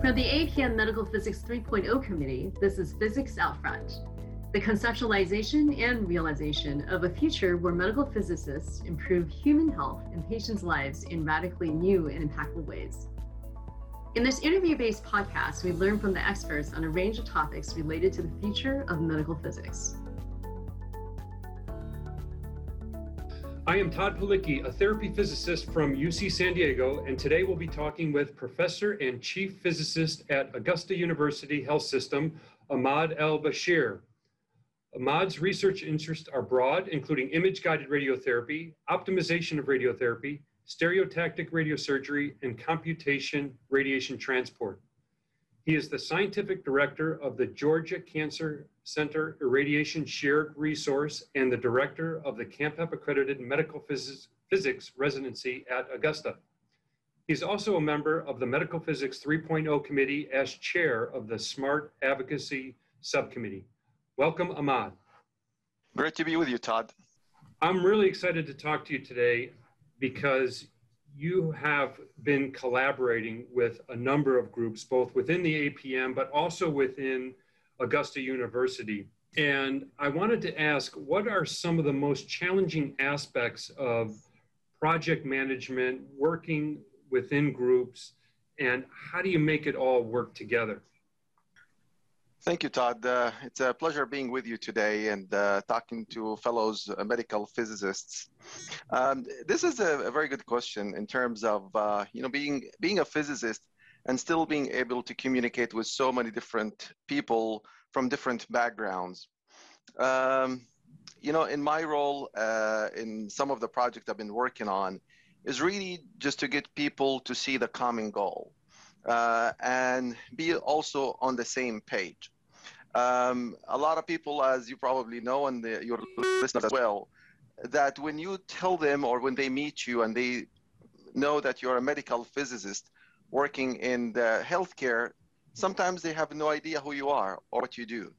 From the APM Medical Physics 3.0 Committee, this is Physics Out Front, the conceptualization and realization of a future where medical physicists improve human health and patients' lives in radically new and impactful ways. In this interview-based podcast, we learn from the experts on a range of topics related to the future of medical physics. I am Todd Palicki, a therapy physicist from UC San Diego, and today we'll be talking with Professor and Chief Physicist at Augusta University Health System, Ahmad El-Bashir. Ahmad's research interests are broad, including image-guided radiotherapy, optimization of radiotherapy, stereotactic radiosurgery, and computation radiation transport. He is the scientific director of the Georgia Cancer Center Irradiation Shared Resource and the director of the CAMPEP accredited medical physics residency at Augusta. He's also a member of the Medical Physics 3.0 Committee as chair of the SMART Advocacy Subcommittee. Welcome, Ahmad. Great to be with you, Todd. I'm really excited to talk to you today because you have been collaborating with a number of groups, both within the APM, but also within Augusta University. And I wanted to ask, what are some of the most challenging aspects of project management, working within groups, and how do you make it all work together? Thank you, Todd. It's a pleasure being with you today and talking to fellows medical physicists. This is a very good question in terms of being a physicist and still being able to communicate with so many different people from different backgrounds. In my role in some of the projects I've been working on is really just to get people to see the common goal and be also on the same page. A lot of people, as you probably know, and your listeners as well, that when you tell them or when they meet you and they know that you're a medical physicist working in the healthcare, sometimes they have no idea who you are or what you do.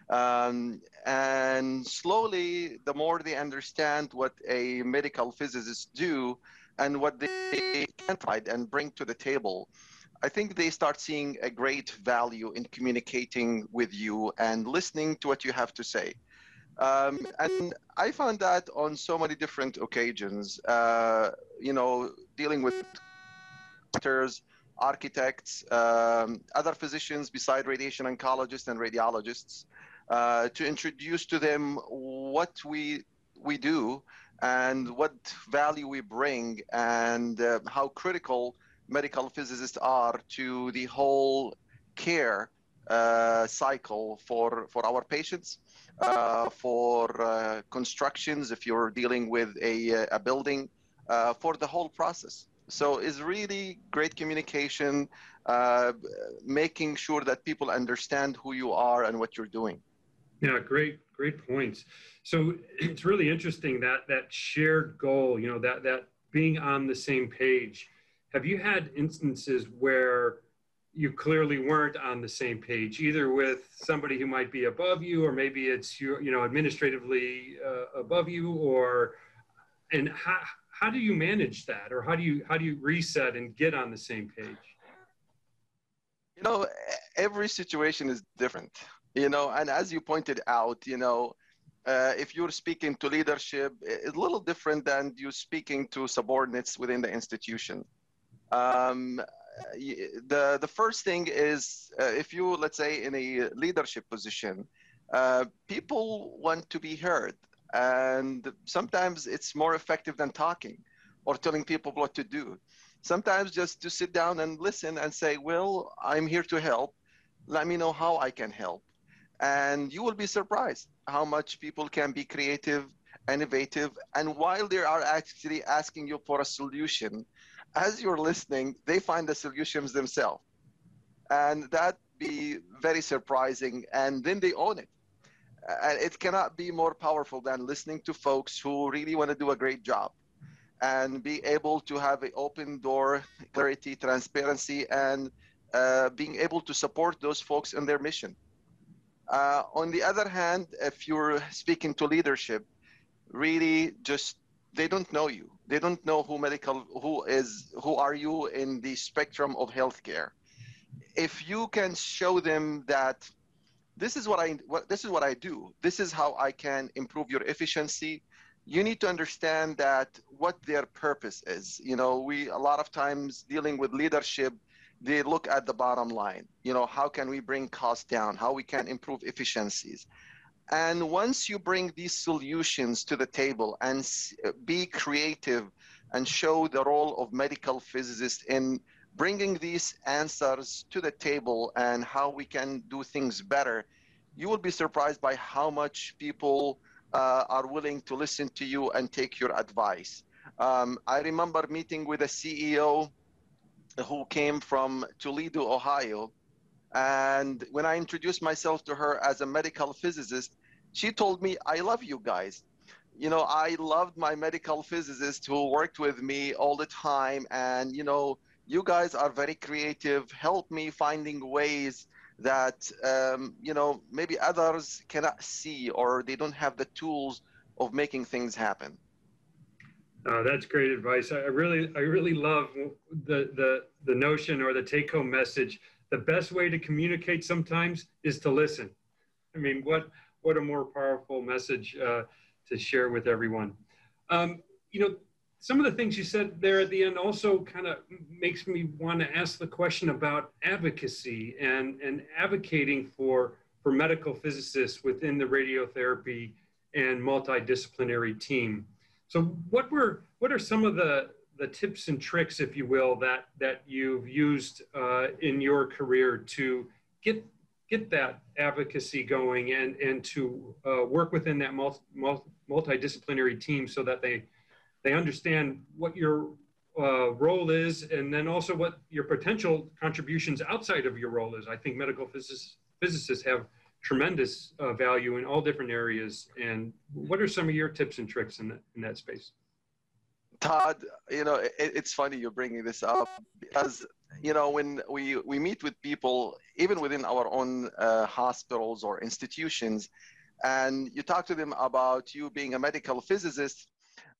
And slowly, the more they understand what a medical physicist do and what they can provide and bring to the table, I think they start seeing a great value in communicating with you and listening to what you have to say. And I found that on so many different occasions, dealing with doctors, architects, other physicians beside radiation oncologists and radiologists, to introduce to them what we do and what value we bring and how critical medical physicists are to the whole care cycle for our patients, for constructions, if you're dealing with a building, for the whole process. So it's really great communication, making sure that people understand who you are and what you're doing. Yeah, great points. So it's really interesting that shared goal, that being on the same page. Have you had instances where you clearly weren't on the same page, either with somebody who might be above you, or maybe it's administratively above you, and how do you manage that, or how do you reset and get on the same page? Every situation is different, and as you pointed out, if you're speaking to leadership, it's a little different than you speaking to subordinates within the institution. The first thing is, if you, let's say, in a leadership position, people want to be heard. And sometimes it's more effective than talking or telling people what to do. Sometimes just to sit down and listen and say, well, I'm here to help. Let me know how I can help. And you will be surprised how much people can be creative, innovative. And while they are actually asking you for a solution, as you're listening, they find the solutions themselves. And that be very surprising. And then they own it. And it cannot be more powerful than listening to folks who really want to do a great job and be able to have an open door, clarity, transparency, and being able to support those folks in their mission. On the other hand, if you're speaking to leadership, really just, they don't know you. They don't know who are you in the spectrum of healthcare. if you can show them that this is what I do, this is how I can improve your efficiency, you need to understand that what their purpose is. We a lot of times dealing with leadership, they look at the bottom line. How can we bring costs down? How we can improve efficiencies? And once you bring these solutions to the table and be creative and show the role of medical physicists in bringing these answers to the table and how we can do things better, you will be surprised by how much people are willing to listen to you and take your advice. I remember meeting with a CEO who came from Toledo, Ohio. And when I introduced myself to her as a medical physicist, she told me, I love you guys. I loved my medical physicist who worked with me all the time. And, you guys are very creative, help me finding ways that, maybe others cannot see, or they don't have the tools of making things happen. That's great advice. I really love the notion or the take-home message. The best way to communicate sometimes is to listen. I mean, what a more powerful message to share with everyone. Some of the things you said there at the end also kind of makes me want to ask the question about advocacy and advocating for medical physicists within the radiotherapy and multidisciplinary team. So what are some of the tips and tricks, if you will, that you've used in your career to get that advocacy going and to work within that multidisciplinary team so that they understand what your role is, and then also what your potential contributions outside of your role is? I think medical physicists have tremendous value in all different areas. And what are some of your tips and tricks in that space? Todd, it's funny you're bringing this up because, when we meet with people, even within our own hospitals or institutions, and you talk to them about you being a medical physicist,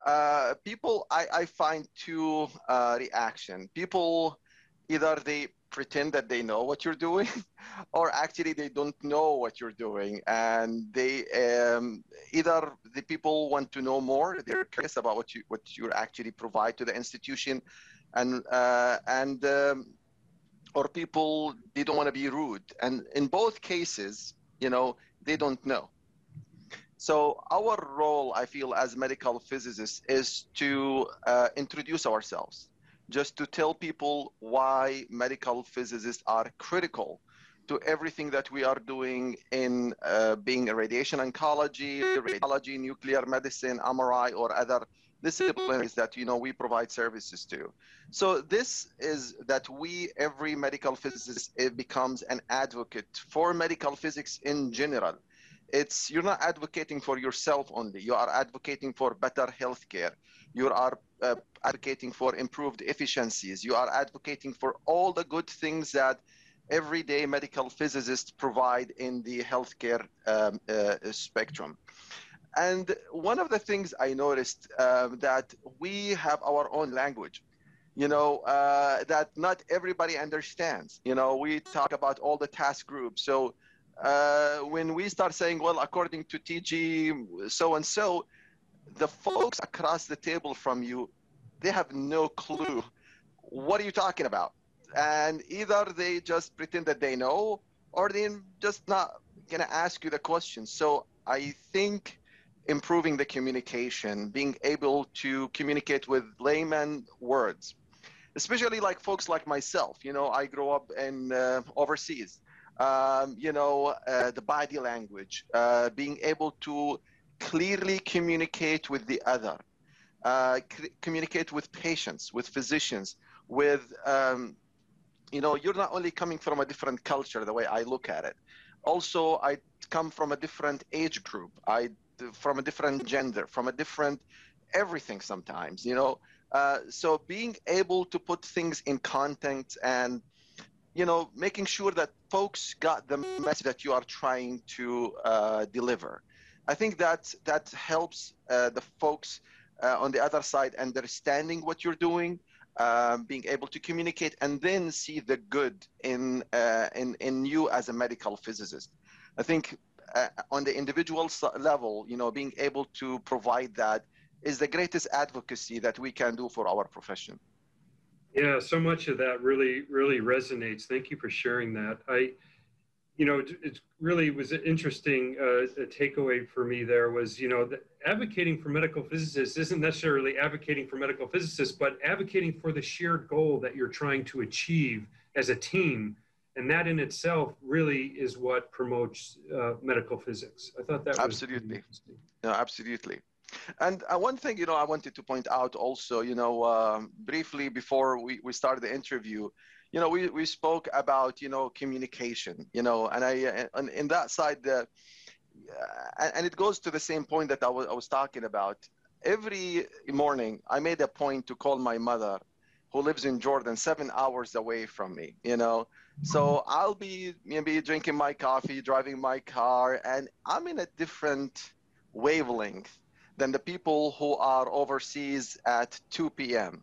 I find two reaction. People, either they pretend that they know what you're doing, or actually they don't know what you're doing, and they either the people want to know more, they're curious about what you actually provide to the institution, and or people, they don't want to be rude, and in both cases, they don't know. So our role, I feel, as medical physicists is to introduce ourselves, just to tell people why medical physicists are critical to everything that we are doing in being a radiation oncology, radiology, nuclear medicine, MRI, or other disciplines that we provide services to. So this is that every medical physicist, it becomes an advocate for medical physics in general. You're not advocating for yourself only. You are advocating for better healthcare. You are advocating for improved efficiencies. You are advocating for all the good things that everyday medical physicists provide in the healthcare spectrum. And one of the things I noticed that we have our own language, that not everybody understands. We talk about all the task groups. So when we start saying, well, according to TG so-and-so, the folks across the table from you, they have no clue. What are you talking about? And either they just pretend that they know, or they're just not going to ask you the question. So I think improving the communication, being able to communicate with layman words, especially like folks like myself, I grew up in overseas. The body language, being able to clearly communicate with the other, communicate with patients, with physicians, with, you're not only coming from a different culture, the way I look at it. Also, I come from a different age group, from a different gender, from a different everything sometimes, so being able to put things in context and making sure that folks got the message that you are trying to deliver. I think that helps the folks on the other side understanding what you're doing, being able to communicate and then see the good in you as a medical physicist. I think on the individual level, being able to provide that is the greatest advocacy that we can do for our profession. Yeah, so much of that really, really resonates. Thank you for sharing that. It really was an interesting takeaway for me there was, that advocating for medical physicists isn't necessarily advocating for medical physicists, but advocating for the shared goal that you're trying to achieve as a team. And that in itself really is what promotes medical physics. I thought that was absolutely. No, absolutely. And one thing, I wanted to point out also, briefly before we started the interview, we spoke about, communication, and in that side, and it goes to the same point that I was talking about. Every morning, I made a point to call my mother, who lives in Jordan, 7 hours away from me, So I'll be maybe drinking my coffee, driving my car, and I'm in a different wavelength than the people who are overseas at 2 p.m.,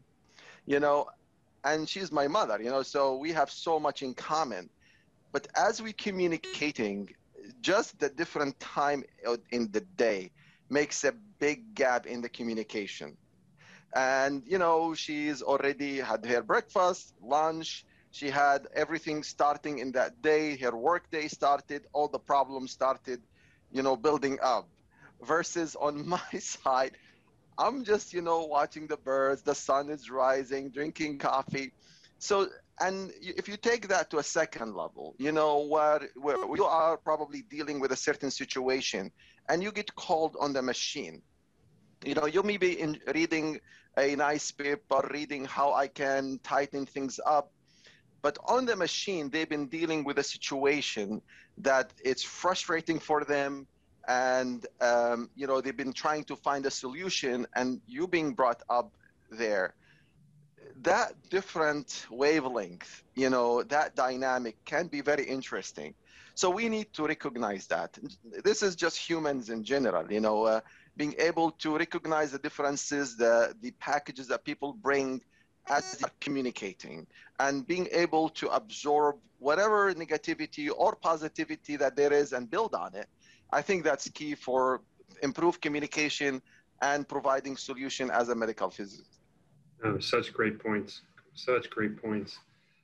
and she's my mother, so we have so much in common. But as we communicating, just the different time in the day makes a big gap in the communication. And, she's already had her breakfast, lunch, she had everything starting in that day, her work day started, all the problems started, building up. Versus on my side, I'm just, watching the birds, the sun is rising, drinking coffee. So, and if you take that to a second level, where you are probably dealing with a certain situation and you get called on the machine, you may be reading a nice paper, reading how I can tighten things up. But on the machine, they've been dealing with a situation that it's frustrating for them. And, they've been trying to find a solution, and you being brought up there. That different wavelength, that dynamic can be very interesting. So we need to recognize that. This is just humans in general, being able to recognize the differences, the packages that people bring as they're communicating, and being able to absorb whatever negativity or positivity that there is and build on it. I think that's key for improved communication and providing solution as a medical physicist. Oh, such great points. Such great points.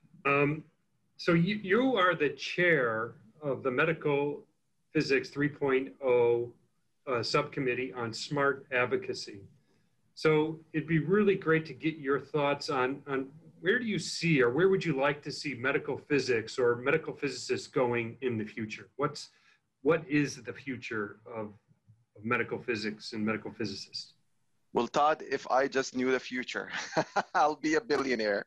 So you are the chair of the Medical Physics 3.0 subcommittee on smart advocacy. So it'd be really great to get your thoughts on where do you see, or where would you like to see medical physics or medical physicists going in the future? What is the future of medical physics and medical physicists? Well, Todd, if I just knew the future, I'll be a billionaire.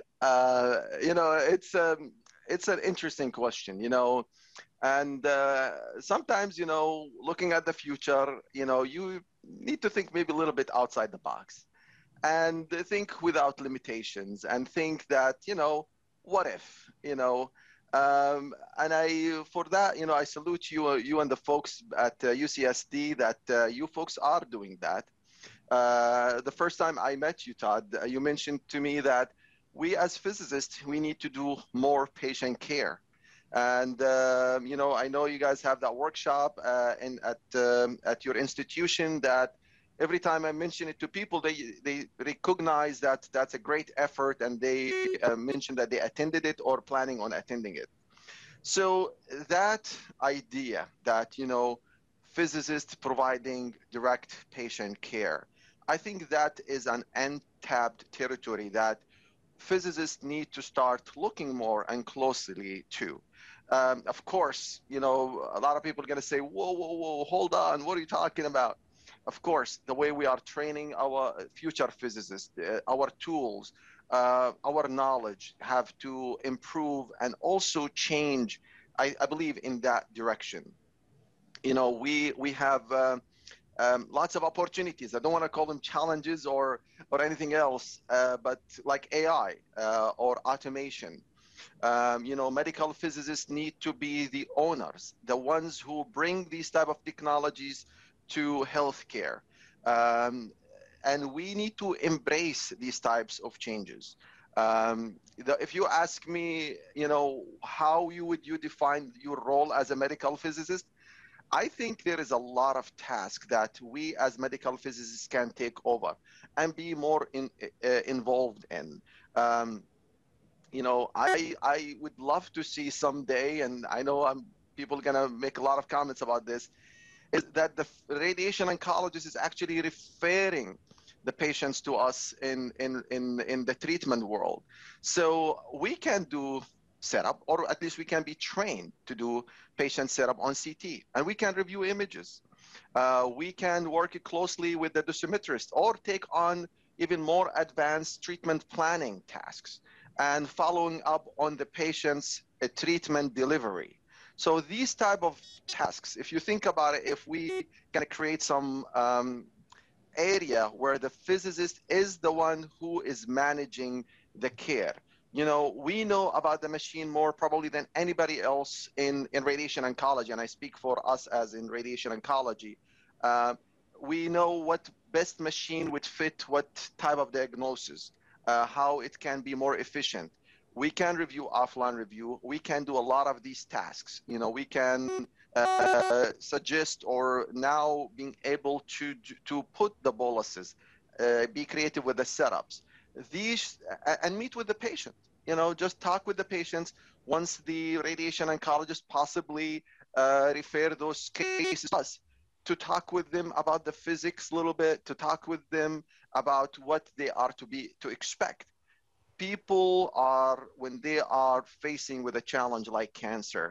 It's an interesting question, and sometimes, looking at the future, you need to think maybe a little bit outside the box and think without limitations and think that, what if, and for that, I salute you and the folks at UCSD that you folks are doing that. The first time I met you, Todd, you mentioned to me that we as physicists, we need to do more patient care. And, I know you guys have that workshop at your institution that every time I mention it to people, they recognize that that's a great effort, and they mention that they attended it or planning on attending it. So that idea that, physicists providing direct patient care, I think that is an untapped territory that physicists need to start looking more and closely to. Of course, a lot of people are going to say, whoa, hold on, what are you talking about? Of course, the way we are training our future physicists, our tools, our knowledge have to improve and also change, I believe, in that direction. We have lots of opportunities. I don't want to call them challenges or anything else, but like AI or automation. Medical physicists need to be the owners, the ones who bring these type of technologies to healthcare. and we need to embrace these types of changes. If you ask me, how would you define your role as a medical physicist? I think there is a lot of tasks that we as medical physicists can take over and be more involved in. I would love to see someday, and I know people gonna make a lot of comments about this, is that the radiation oncologist is actually referring the patients to us in the treatment world. So we can do setup, or at least we can be trained to do patient setup on CT, and we can review images. We can work closely with the dosimetrist or take on even more advanced treatment planning tasks and following up on the patient's treatment delivery. So these type of tasks, if you think about it, if we can create some area where the physicist is the one who is managing the care. We know about the machine more probably than anybody else in radiation oncology, and I speak for us as in radiation oncology. We know what best machine would fit what type of diagnosis, how it can be more efficient. We can review offline review. We can do a lot of these tasks. We can suggest, or now being able to put the boluses, be creative with the setups. These and meet with the patient. Just talk with the patients. Once the radiation oncologist possibly refer those cases to us, to talk with them about the physics a little bit, to talk with them about what they are to expect. People when they are facing with a challenge like cancer,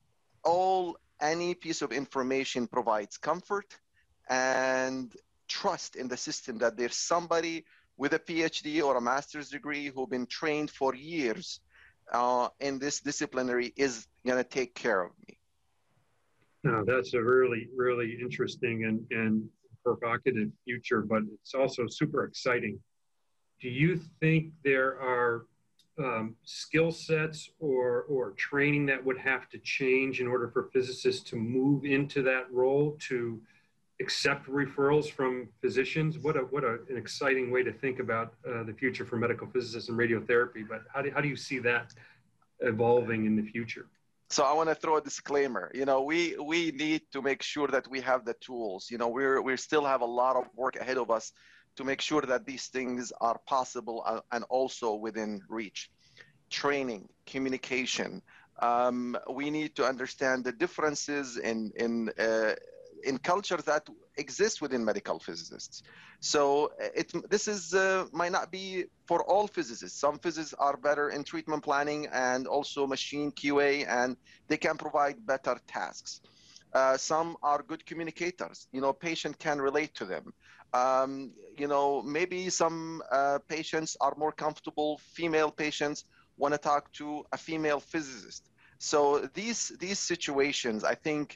any piece of information provides comfort and trust in the system that there's somebody with a PhD or a master's degree who've been trained for years in this disciplinary is going to take care of me. No, that's a really, really interesting and provocative future, but it's also super exciting. Do you think there are skill sets or training that would have to change in order for physicists to move into that role, to accept referrals from physicians? What an exciting way to think about the future for medical physicists and radiotherapy. But how do you see that evolving in the future? So I want to throw a disclaimer. We need to make sure that we have the tools. We still have a lot of work ahead of us to make sure that these things are possible and also within reach. Training, communication. We need to understand the differences in culture that exist within medical physicists. So this might not be for all physicists. Some physicists are better in treatment planning and also machine QA, and they can provide better tasks. Some are good communicators. Patient can relate to them. Maybe some patients are more comfortable, female patients want to talk to a female physicist. So these situations, I think,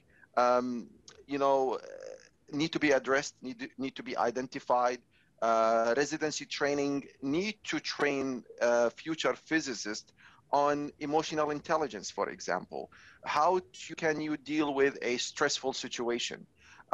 need to be addressed, need to be identified. Residency training need to train future physicists on emotional intelligence, for example. How can you deal with a stressful situation?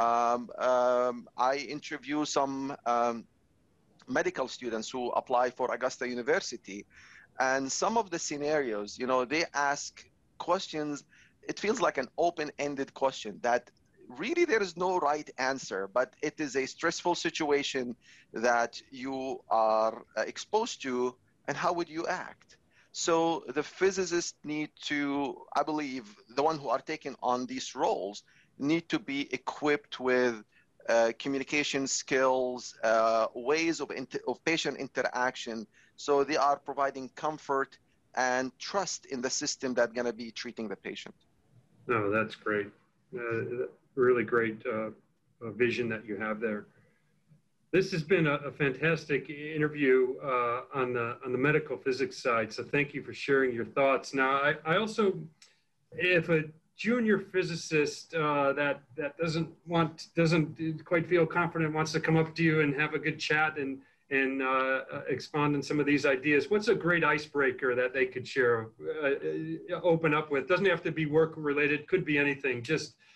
I interview some medical students who apply for Augusta University, and some of the scenarios, they ask questions. It feels like an open-ended question that really there is no right answer, but it is a stressful situation that you are exposed to, and how would you act? So the physicists need to, I believe, the one who are taking on these roles need to be equipped with communication skills, ways of patient interaction, so they are providing comfort and trust in the system that's going to be treating the patient. No, that's great. Really great vision that you have there. This has been a fantastic interview on the medical physics side. So thank you for sharing your thoughts. Now, I also, if a junior physicist that doesn't quite feel confident wants to come up to you and have a good chat and expand on some of these ideas, what's a great icebreaker that they could share, open up with? Doesn't have to be work related, could be anything. Just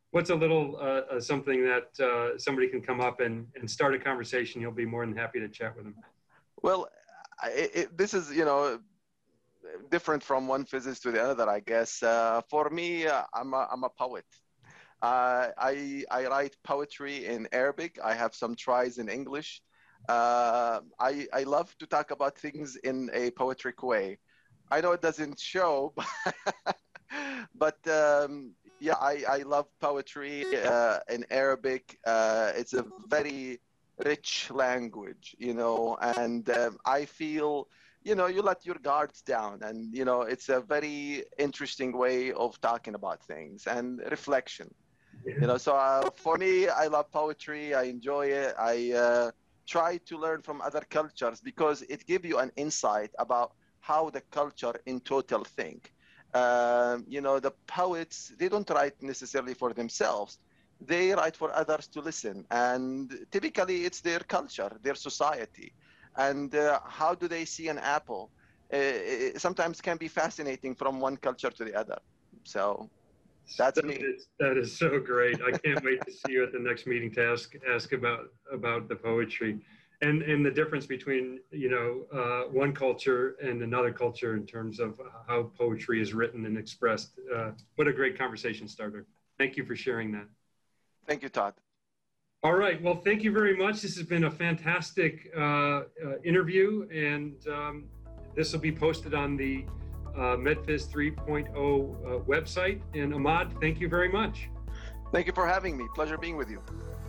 what's a little something that somebody can come up and start a conversation? You'll be more than happy to chat with them. Well, this is, different from one physicist to the other, I guess. For me, I'm a poet. I write poetry in Arabic. I have some tries in English. I love to talk about things in a poetic way. I know it doesn't show, but yeah, I love poetry in Arabic. It's a very rich language, and I feel, you let your guards down, and, it's a very interesting way of talking about things and reflection. So for me, I love poetry. I enjoy it. I try to learn from other cultures because it gives you an insight about how the culture in total think. The poets, they don't write necessarily for themselves. They write for others to listen. And typically it's their culture, their society. And how do they see an apple? It sometimes can be fascinating from one culture to the other. So that's me. That is so great. I can't wait to see you at the next meeting to ask about the poetry and the difference between, one culture and another culture in terms of how poetry is written and expressed. What a great conversation starter. Thank you for sharing that. Thank you, Todd. All right. Well, thank you very much. This has been a fantastic interview, and this will be posted on the MedPhys 3.0 website. And Ahmad, thank you very much. Thank you for having me. Pleasure being with you.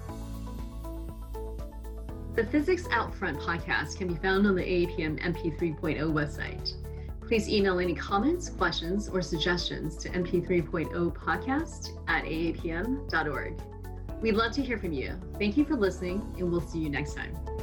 The Physics Out Front podcast can be found on the AAPM MP 3.0 website. Please email any comments, questions, or suggestions to mp3.0podcast@aapm.org. We'd love to hear from you. Thank you for listening, and we'll see you next time.